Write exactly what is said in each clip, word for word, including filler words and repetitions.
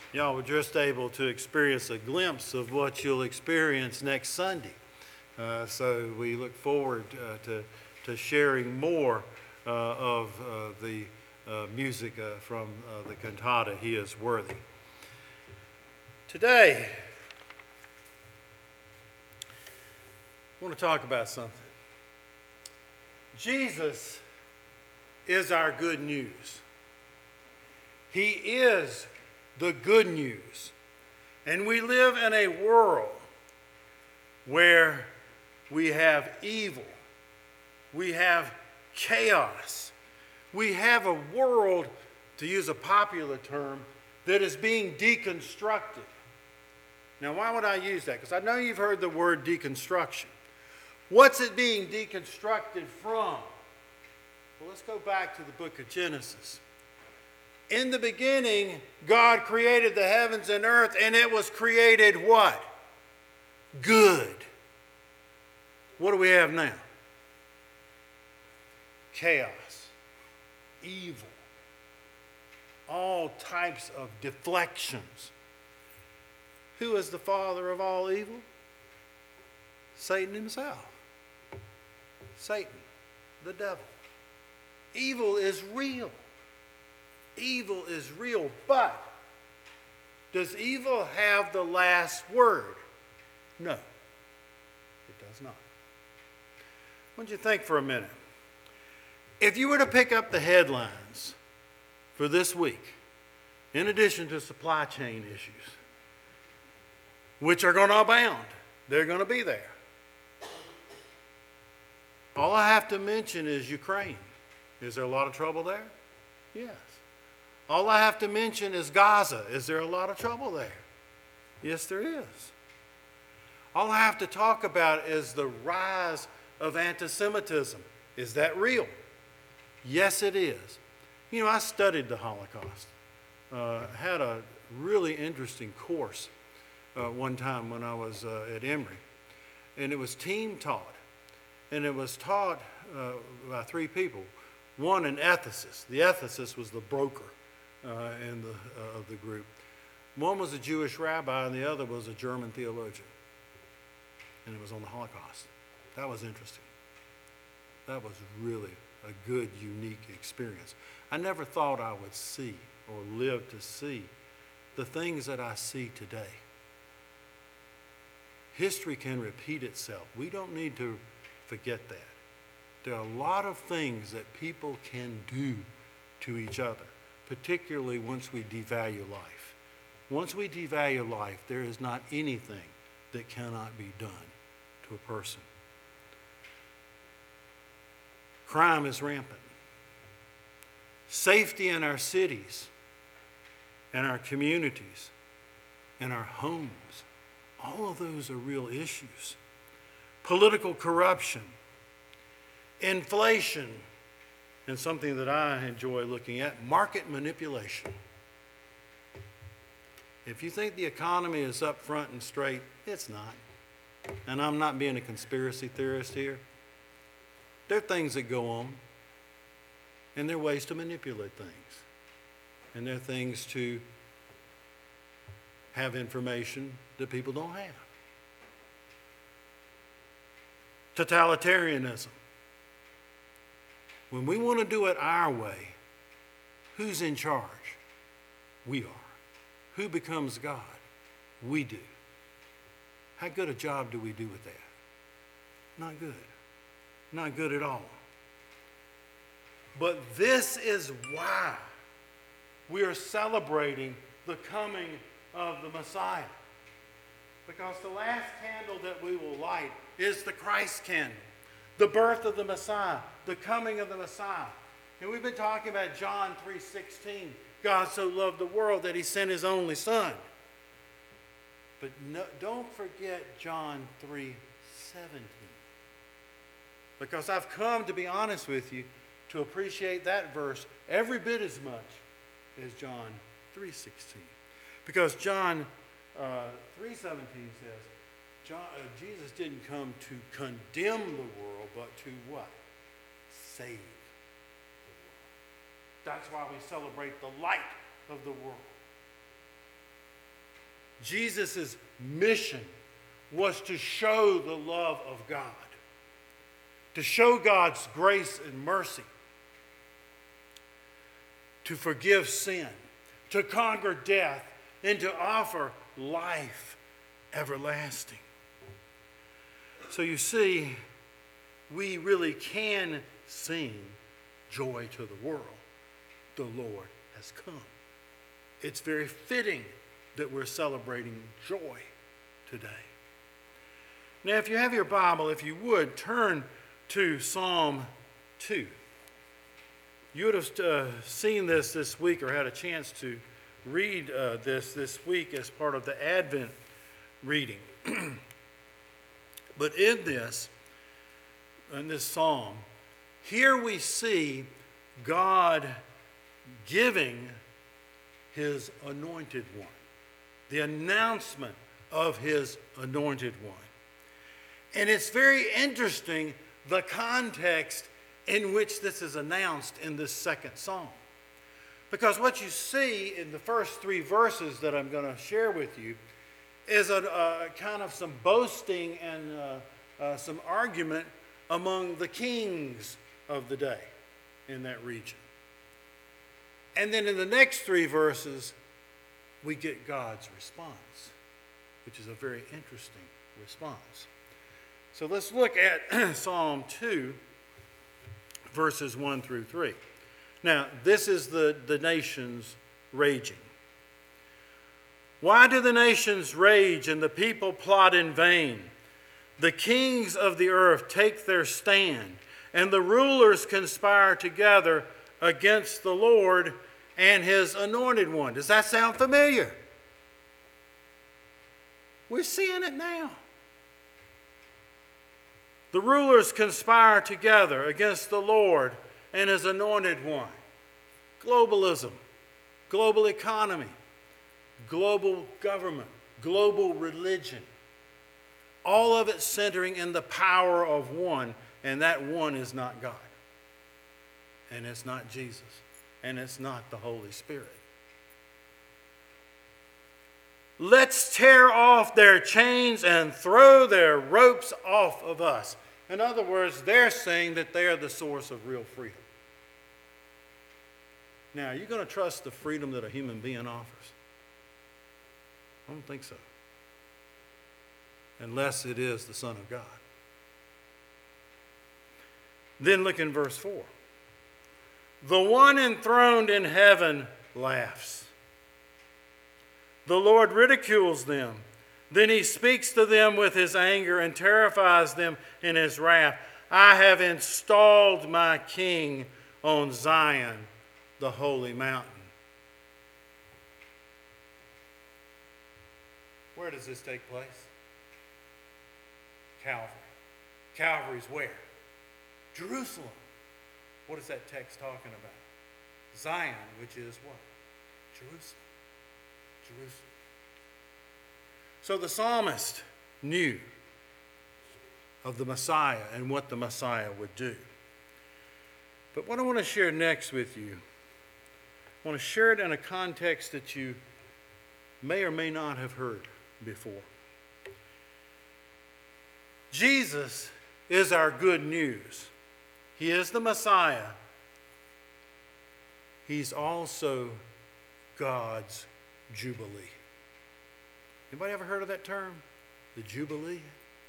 Y'all were just able to experience a glimpse of what you'll experience next Sunday. Uh, so we look forward uh, to, to sharing more uh, of uh, the uh, music uh, from uh, the cantata, He is Worthy. Today, I want to talk about something. Jesus is our good news. He is the good news. And we live in a world where we have evil, we have chaos, we have a world, to use a popular term, that is being deconstructed. Now, why would I use that? Because I know you've heard the word deconstruction. What's it being deconstructed from? Well, let's go back to the book of Genesis. In the beginning, God created the heavens and earth, and it was created what? Good. What do we have now? Chaos, evil, all types of deflections. Who is the father of all evil? Satan himself. Satan, the devil. Evil is real. Evil is real, but does evil have the last word? No, it does not. I want you to think for a minute. If you were to pick up the headlines for this week, in addition to supply chain issues, which are going to abound, they're going to be there. All I have to mention is Ukraine. Is there a lot of trouble there? Yes. All I have to mention is Gaza. Is there a lot of trouble there? Yes, there is. All I have to talk about is the rise of anti-Semitism. Is that real? Yes, it is. You know, I studied the Holocaust. Uh, had a really interesting course uh, one time when I was uh, at Emory. And it was team taught. And it was taught uh, by three people. One, an ethicist. The ethicist was the broker uh, in the, uh, of the group. One was a Jewish rabbi, and the other was a German theologian. And it was on the Holocaust. That was interesting. That was really a good, unique experience. I never thought I would see or live to see the things that I see today. History can repeat itself. We don't need to forget that. There are a lot of things that people can do to each other, particularly once we devalue life. Once we devalue life, there is not anything that cannot be done to a person. Crime is rampant. Safety in our cities, in our communities, in our homes, all of those are real issues. Political corruption, inflation, and something that I enjoy looking at, market manipulation. If you think the economy is up front and straight, it's not. And I'm not being a conspiracy theorist here. There are things that go on, and there are ways to manipulate things. And there are things to have information that people don't have. Totalitarianism. When we want to do it our way, who's in charge? We are. Who becomes God? We do. How good a job do we do with that? Not good. Not good at all. But this is why we are celebrating the coming of the Messiah. Because the last candle that we will light is the Christ candle. The birth of the Messiah, the coming of the Messiah. And we've been talking about John three sixteen. God so loved the world that he sent his only son. But no, don't forget John three seventeen. Because I've come, to be honest with you, to appreciate that verse every bit as much as John three sixteen. Because John uh, three seventeen says, John, uh, Jesus didn't come to condemn the world, but to what? Save the world. That's why we celebrate the light of the world. Jesus' mission was to show the love of God, to show God's grace and mercy, to forgive sin, to conquer death, and to offer life everlasting. So you see, we really can sing joy to the world. The Lord has come. It's very fitting that we're celebrating joy today. Now, if you have your Bible, if you would, turn to Psalm two. You would have uh, seen this this week or had a chance to read uh, this this week as part of the Advent reading. But in this, in this psalm, here we see God giving his anointed one, the announcement of his anointed one. And it's very interesting the context in which this is announced in this second psalm. Because what you see in the first three verses that I'm going to share with you is a, a kind of some boasting and uh, uh, some argument among the kings of the day in that region. And then in the next three verses, we get God's response, which is a very interesting response. So let's look at Psalm two, verses one through three. Now, this is the, the nations raging. Why do the nations rage and the people plot in vain? The kings of the earth take their stand, and the rulers conspire together against the Lord and his anointed one. Does that sound familiar? We're seeing it now. The rulers conspire together against the Lord and his anointed one. Globalism, global economy, global government, global religion. All of it centering in the power of one, and that one is not God. And it's not Jesus. And it's not the Holy Spirit. Let's tear off their chains and throw their ropes off of us. In other words, they're saying that they are the source of real freedom. Now, are you going to trust the freedom that a human being offers? I don't think so. Unless it is the Son of God. Then look in verse four. The one enthroned in heaven laughs. The Lord ridicules them. Then he speaks to them with his anger and terrifies them in his wrath. I have installed my king on Zion, the holy mountain. Where does this take place? Calvary. Calvary's where? Jerusalem. What is that text talking about? Zion, which is what? Jerusalem. Jerusalem. So the psalmist knew of the Messiah and what the Messiah would do. But what I want to share next with you, I want to share it in a context that you may or may not have heard before. Jesus is our good news. He is the Messiah. He's also God's Jubilee. Anybody ever heard of that term? The Jubilee?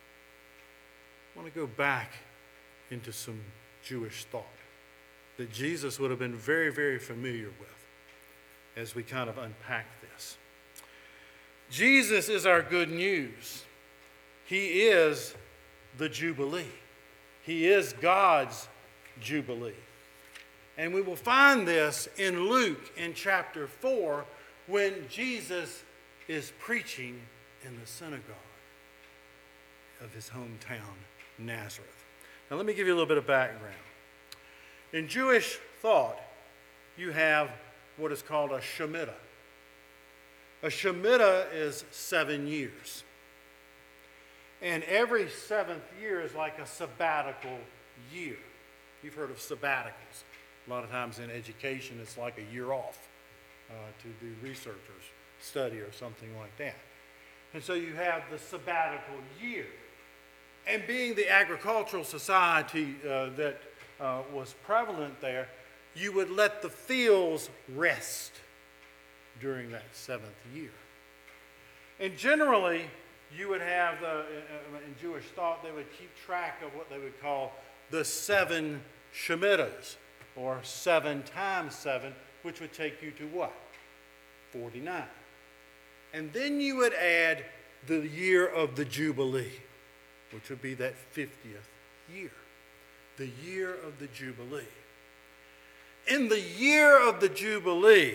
I want to go back into some Jewish thought that Jesus would have been very, very familiar with as we kind of unpack this. Jesus is our good news. He is the Jubilee. He is God's Jubilee. And we will find this in Luke in chapter four when Jesus is preaching in the synagogue of his hometown, Nazareth. Now let me give you a little bit of background. In Jewish thought, you have what is called a Shemitah. A Shemitah is seven years. And every seventh year is like a sabbatical year. You've heard of sabbaticals. A lot of times in education, it's like a year off uh, to do research or study or something like that. And so you have the sabbatical year. And being the agricultural society uh, that uh, was prevalent there, you would let the fields rest during that seventh year. And generally, you would have, the, in Jewish thought, they would keep track of what they would call the seven Shemitahs, or seven times seven, which would take you to what? forty-nine. And then you would add the year of the Jubilee, which would be that fiftieth year. The year of the Jubilee. In the year of the Jubilee,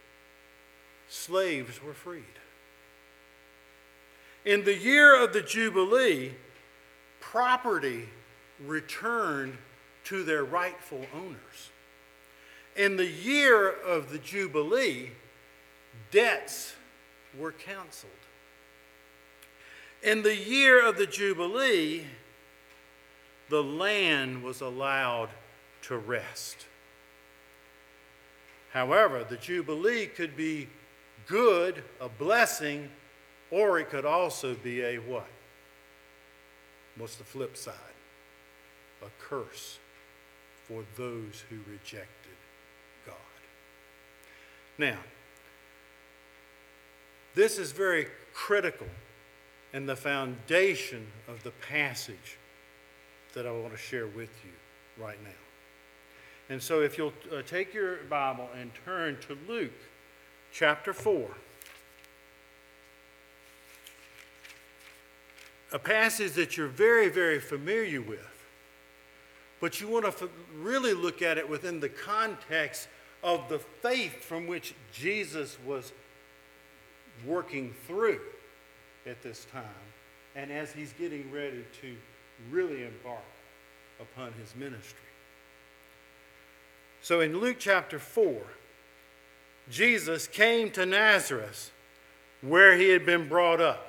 slaves were freed. In the year of the Jubilee, property returned to their rightful owners. In the year of the Jubilee, debts were canceled. In the year of the Jubilee, the land was allowed to rest. However, the Jubilee could be good, a blessing, or it could also be a what? What's the flip side? A curse for those who rejected God. Now, this is very critical in the foundation of the passage that I want to share with you right now. And so if you'll uh, take your Bible and turn to Luke chapter four. A passage that you're very, very familiar with. But you want to f- really look at it within the context of the faith from which Jesus was working through at this time, and as he's getting ready to really embark upon his ministry. So in Luke chapter four, Jesus came to Nazareth where he had been brought up.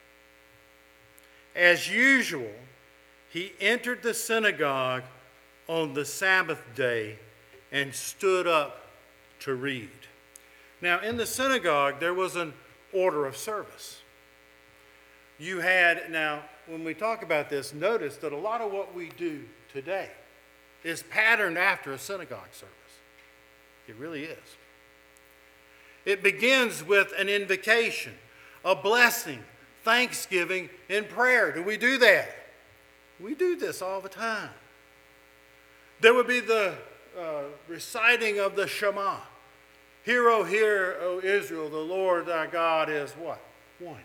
As usual, he entered the synagogue on the Sabbath day and stood up to read. Now, in the synagogue, there was an order of service. You had, now, when we talk about this, notice that a lot of what we do today is patterned after a synagogue service. It really is. It begins with an invocation, a blessing, thanksgiving, and prayer. Do we do that? We do this all the time. There would be the uh, reciting of the Shema. Hear, O hear, O Israel, the Lord thy God is what? One.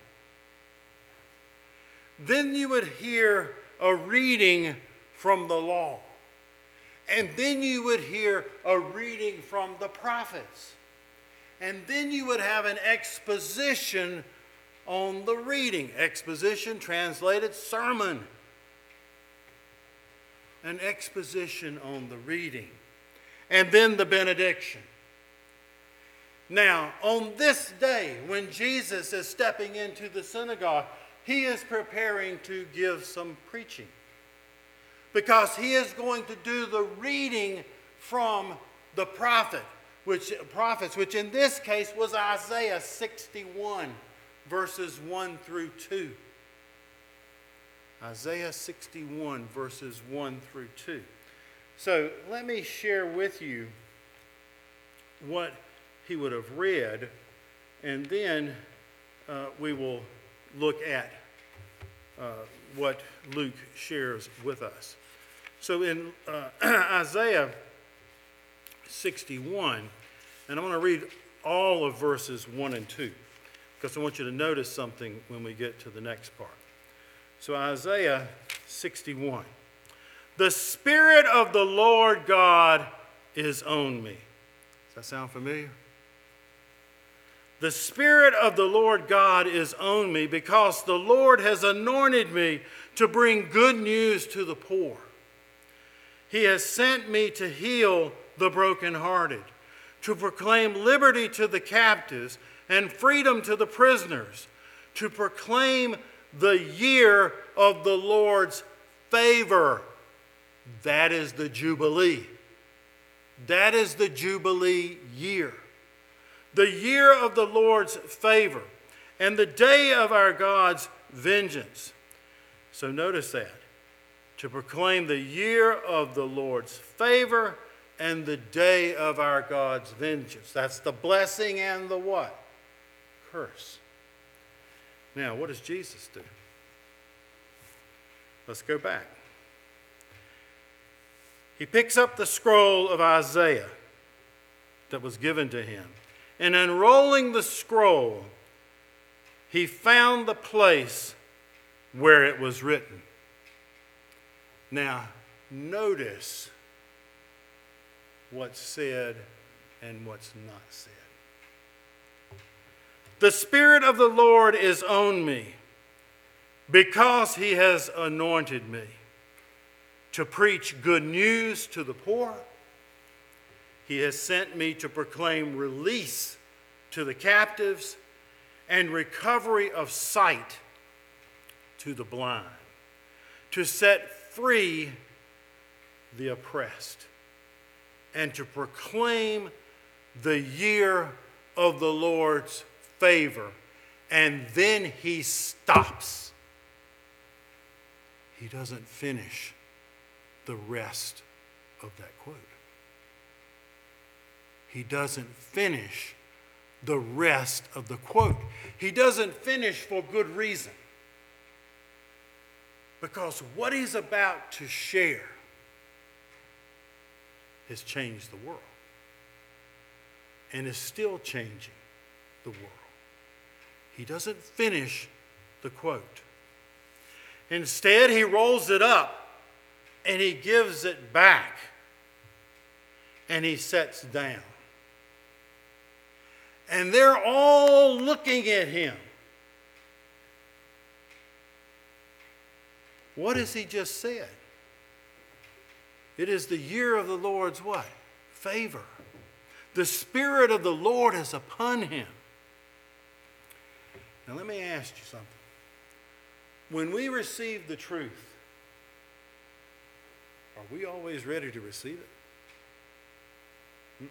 Then you would hear a reading from the law. And then you would hear a reading from the prophets. And then you would have an exposition on the reading. Exposition translated sermon. An exposition on the reading. And then the benediction. Now, on this day, when Jesus is stepping into the synagogue, he is preparing to give some preaching. Because he is going to do the reading from the prophet, which, prophets, which in this case was Isaiah sixty-one, verses one through two. Isaiah sixty-one, verses one through two. So let me share with you what he would have read, and then uh, we will look at uh, what Luke shares with us. So in uh, Isaiah sixty-one, and I'm going to read all of verses one and two, because I want you to notice something when we get to the next part. So Isaiah sixty-one. The Spirit of the Lord God is on me. Does that sound familiar? The Spirit of the Lord God is on me because the Lord has anointed me to bring good news to the poor. He has sent me to heal the brokenhearted, to proclaim liberty to the captives and freedom to the prisoners, to proclaim the year of the Lord's favor. That is the Jubilee. That is the Jubilee year. The year of the Lord's favor, and the day of our God's vengeance. So notice that. To proclaim the year of the Lord's favor and the day of our God's vengeance. That's the blessing and the what? Curse. Now, what does Jesus do? Let's go back. He picks up the scroll of Isaiah that was given to him. And unrolling the scroll, he found the place where it was written. Now, notice what's said and what's not said. The Spirit of the Lord is on me, because he has anointed me to preach good news to the poor. He has sent me to proclaim release to the captives and recovery of sight to the blind, to set free the oppressed, and to proclaim the year of the Lord's favor. And then he stops. He doesn't finish the rest of that quote. He doesn't finish the rest of the quote. He doesn't finish for good reason. Because what he's about to share has changed the world and is still changing the world. He doesn't finish the quote. Instead, he rolls it up and he gives it back and he sits down. And they're all looking at him. What has he just said? It is the year of the Lord's what? Favor. The Spirit of the Lord is upon him. Now let me ask you something. When we receive the truth, are we always ready to receive it? Mm-mm.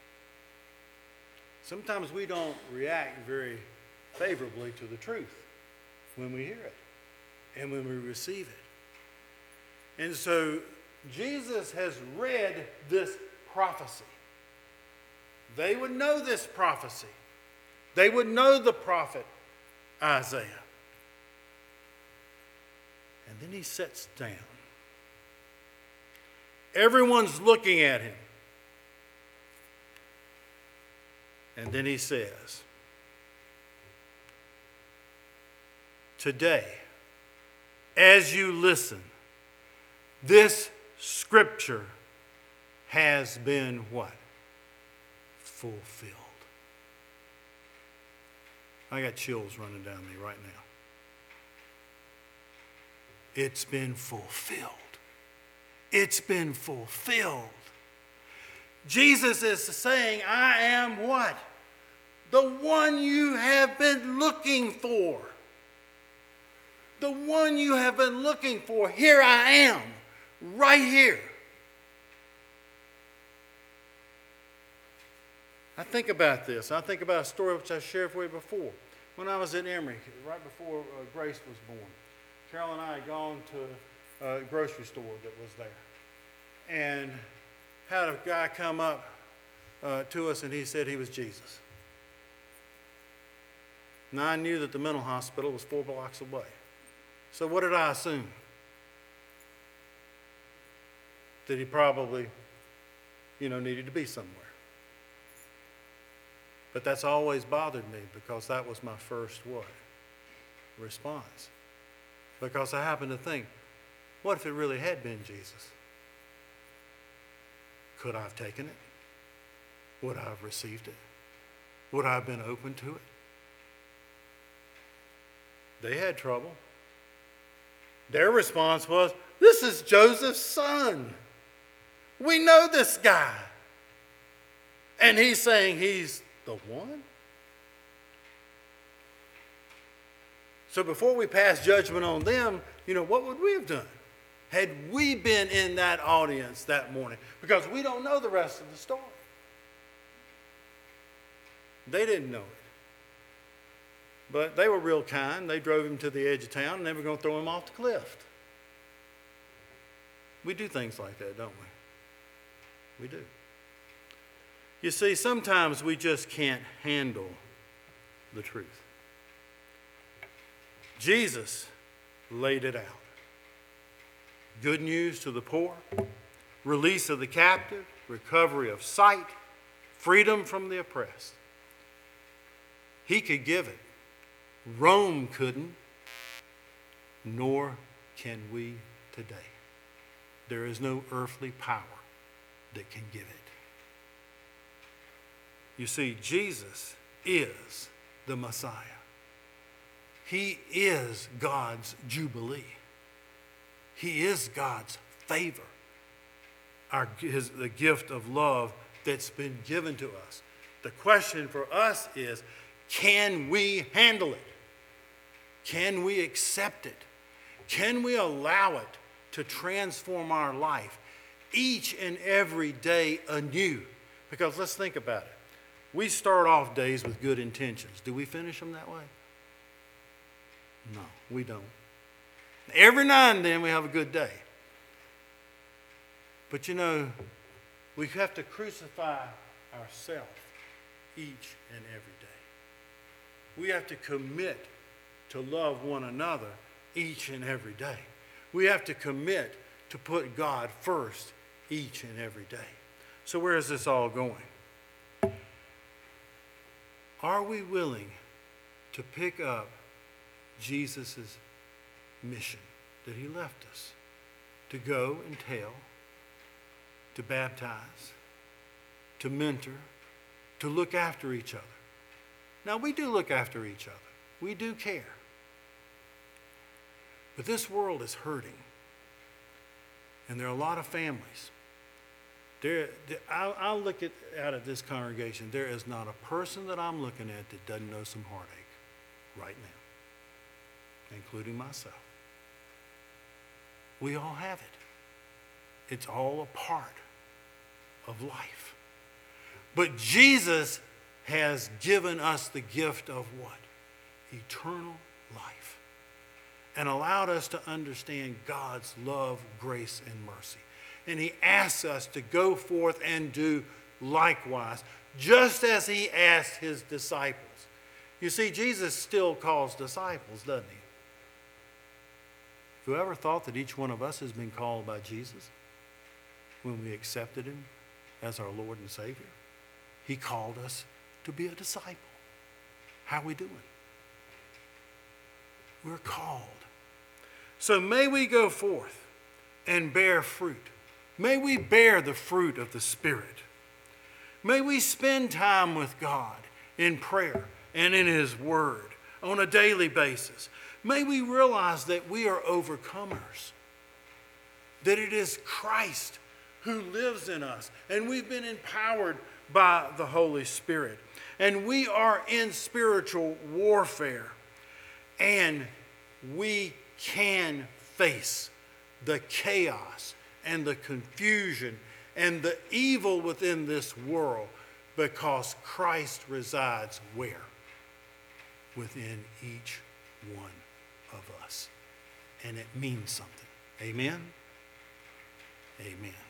Sometimes we don't react very favorably to the truth when we hear it and when we receive it. And so Jesus has read this prophecy. They would know this prophecy. They would know the prophet Isaiah. And then he sits down. Everyone's looking at him. And then he says, today, as you listen, this scripture has been what? Fulfilled. I got chills running down me right now. It's been fulfilled. It's been fulfilled. Jesus is saying, I am what? The one you have been looking for. The one you have been looking for. Here I am, right here. I think about this. I think about a story which I shared with you before. When I was at Emory, right before uh, Grace was born, Carol and I had gone to a grocery store that was there and had a guy come up uh, to us and he said he was Jesus. Now I knew that the mental hospital was four blocks away. So what did I assume? That he probably, you know, needed to be somewhere. But that's always bothered me because that was my first what? Response. Because I happened to think, what if it really had been Jesus? Could I have taken it? Would I have received it? Would I have been open to it? They had trouble. Their response was, this is Joseph's son. We know this guy. And he's saying he's the one? So before we pass judgment on them, you know, what would we have done had we been in that audience that morning? Because we don't know the rest of the story. They didn't know it. But they were real kind. They drove him to the edge of town and they were going to throw him off the cliff. We do things like that, don't we? We do. You see, sometimes we just can't handle the truth. Jesus laid it out. Good news to the poor, release of the captive, recovery of sight, freedom from the oppressed. He could give it. Rome couldn't, nor can we today. There is no earthly power that can give it. You see, Jesus is the Messiah. He is God's Jubilee. He is God's favor, our, his, the gift of love that's been given to us. The question for us is, can we handle it? Can we accept it? Can we allow it to transform our life each and every day anew? Because let's think about it. We start off days with good intentions. Do we finish them that way? No, we don't. Every now and then we have a good day. But you know, we have to crucify ourselves each and every day. We have to commit to love one another each and every day. We have to commit to put God first each and every day. So where is this all going? Are we willing to pick up Jesus' mission that he left us? To go and tell, to baptize, to mentor, to look after each other. Now, we do look after each other. We do care. But this world is hurting. And there are a lot of families. There, there, I'll, I'll look at, out of this congregation, there is not a person that I'm looking at that doesn't know some heartache right now, including myself. We all have it. It's all a part of life. But Jesus has given us the gift of what? Eternal life. And allowed us to understand God's love, grace, and mercy. And he asks us to go forth and do likewise, just as he asked his disciples. You see, Jesus still calls disciples, doesn't he? Have you ever thought that each one of us has been called by Jesus when we accepted him as our Lord and Savior? He called us to be a disciple. How are we doing? We're called. So may we go forth and bear fruit. May we bear the fruit of the Spirit. May we spend time with God in prayer and in his word on a daily basis. May we realize that we are overcomers, that it is Christ who lives in us, and we've been empowered by the Holy Spirit. And we are in spiritual warfare, and we can face the chaos and the confusion and the evil within this world, because Christ resides where? Within each one of us. And it means something. Amen? Amen.